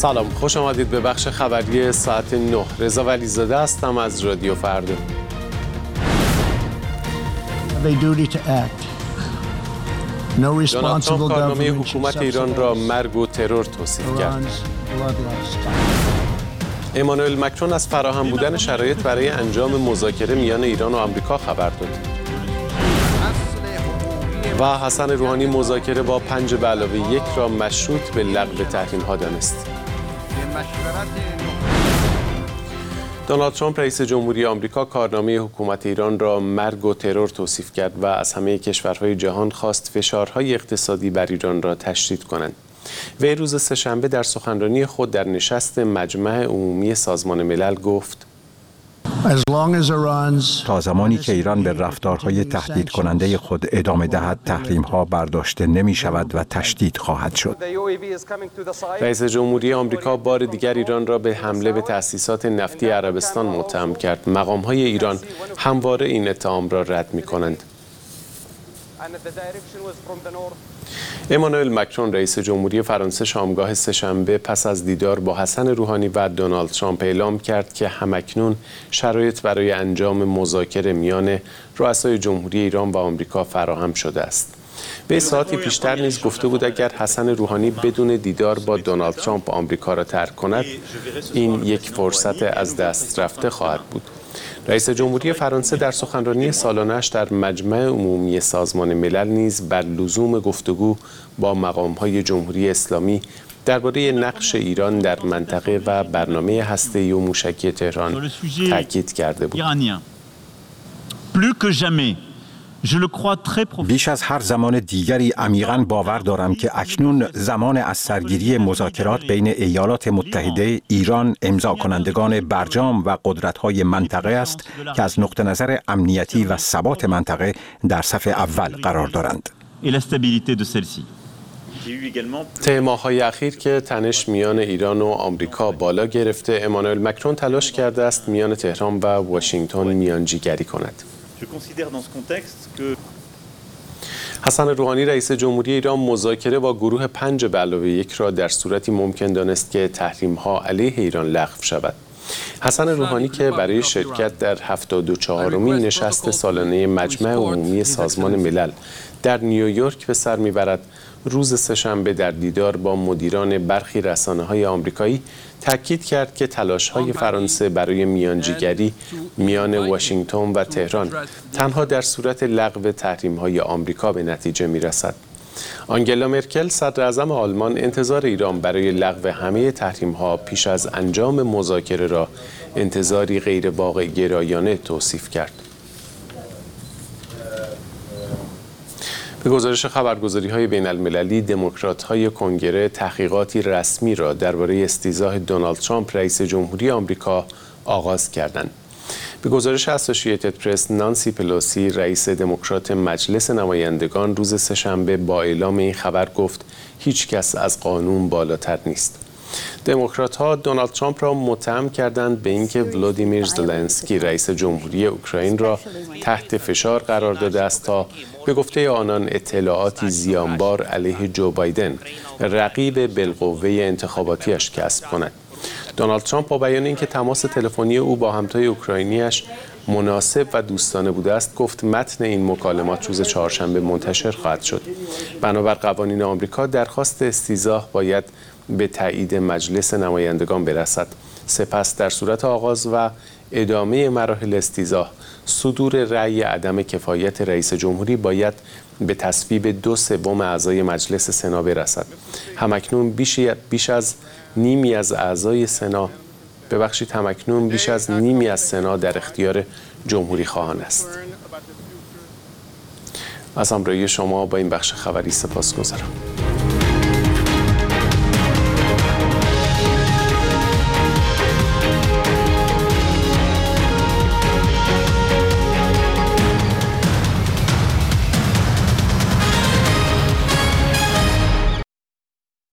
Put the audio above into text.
سلام، خوش آمدید به بخش خبری ساعت 9. رضا ولیزاده هستم از رادیو فردا. دونالد ترامپ کارنامه حکومت ایران را مرگ و ترور توصیف کرد. امانوئل مکرون از فراهم بودن شرایط برای انجام مذاکره میان ایران و آمریکا خبر داد. و حسن روحانی مذاکره با 5+1 را مشروط به لغو تحریم‌ها دانست. دونالد ترامپ رئیس جمهوری آمریکا کارنامه حکومت ایران را مرگ و ترور توصیف کرد و از همه کشورهای جهان خواست فشارهای اقتصادی بر ایران را تشدید کنند. وی روز سه‌شنبه در سخنرانی خود در نشست مجمع عمومی سازمان ملل گفت: تا زمانی که ایران به رفتارهای تهدید کننده خود ادامه دهد، تحریم‌ها برداشته نمی شود و تشدید خواهد شد. رئیس جمهوری آمریکا بار دیگر ایران را به حمله به تأسیسات نفتی عربستان متهم کرد. مقام‌های ایران همواره این اتهام را رد می‌کنند. امانوئل مکرون رئیس جمهوری فرانسه شامگاه سه‌شنبه پس از دیدار با حسن روحانی و دونالد ترامپ اعلام کرد که همکنون شرایط برای انجام مذاکره میان رؤسای جمهوری ایران و آمریکا فراهم شده است. به ساعتی پیشتر نیز گفته بود اگر حسن روحانی بدون دیدار با دونالد ترامپ آمریکا را ترک کند، این یک فرصت از دست رفته خواهد بود. رئیس جمهوری فرانسه در سخنرانی سالانه‌اش در مجمع عمومی سازمان ملل نیز بر لزوم گفتگو با مقام‌های جمهوری اسلامی درباره نقش ایران در منطقه و برنامه هسته‌ای و موشکی تهران تاکید کرده بود. بیش از هر زمان دیگری عمیقاً باور دارم که اکنون زمان از سرگیری مذاکرات بین ایالات متحده، ایران، امضا کنندگان برجام و قدرت‌های منطقه است که از نقطه نظر امنیتی و ثبات منطقه در صف اول قرار دارند. ماه‌های اخیر که تنش میان ایران و آمریکا بالا گرفته، امانوئل مکرون تلاش کرده است میان تهران و واشنگتن میانجیگری کند. حسن روحانی رئیس جمهوری ایران مذاکره با گروه 5+1 را در صورتی ممکن دانست که تحریم‌ها علیه ایران لغو شود. حسن روحانی که برای شرکت در 74مین نشست سالانه مجمع عمومی سازمان ملل در نیویورک به سر میبرد، روز سه‌شنبه در دیدار با مدیران برخی رسانه‌های آمریکایی تاکید کرد که تلاش‌های فرانسه برای میانجیگری میان واشنگتن و تهران تنها در صورت لغو تحریم‌های آمریکا به نتیجه می‌رسد. آنگلا مرکل صدراعظم آلمان انتظار ایران برای لغو همه تحریم‌ها پیش از انجام مذاکره را انتظاری غیر واقع گرایانه توصیف کرد. به گزارش خبرگزاری‌های بین‌المللی، دموکرات‌های کنگره تحقیقاتی رسمی را درباره استیضاح دونالد ترامپ رئیس جمهوری آمریکا آغاز کردند. به گزارش اسوسییتد پرس، نانسی پلوسی رئیس دموکرات مجلس نمایندگان روز سه‌شنبه با اعلام این خبر گفت هیچ کس از قانون بالاتر نیست. دموکرات‌ها دونالد ترامپ را متهم کردند به اینکه ولودیمیر زلنسکی رئیس جمهوری اوکراین را تحت فشار قرار داده است تا به گفته آنان اطلاعاتی زیانبار علیه جو بایدن، رقیب بالقوه انتخاباتیش کسب کند. دونالد ترامپ با بیان اینکه تماس تلفنی او با همتای اوکراینیش مناسب و دوستانه بوده است، گفت متن این مکالمات روز چهارشنبه منتشر خواهد شد. بنابر قوانین آمریکا درخواست استیضاح باید به تایید مجلس نمایندگان برسد. سپس در صورت آغاز و ادامه مراحل استیضاح، صدور رأی عدم کفایت رئیس جمهوری باید به تصویب 2/3 اعضای مجلس سنا برسد. همکنون بیش از نیمی از سنا در اختیار جمهوری خواهان است. از همراهی شما با این بخش خبری سپاسگزارم.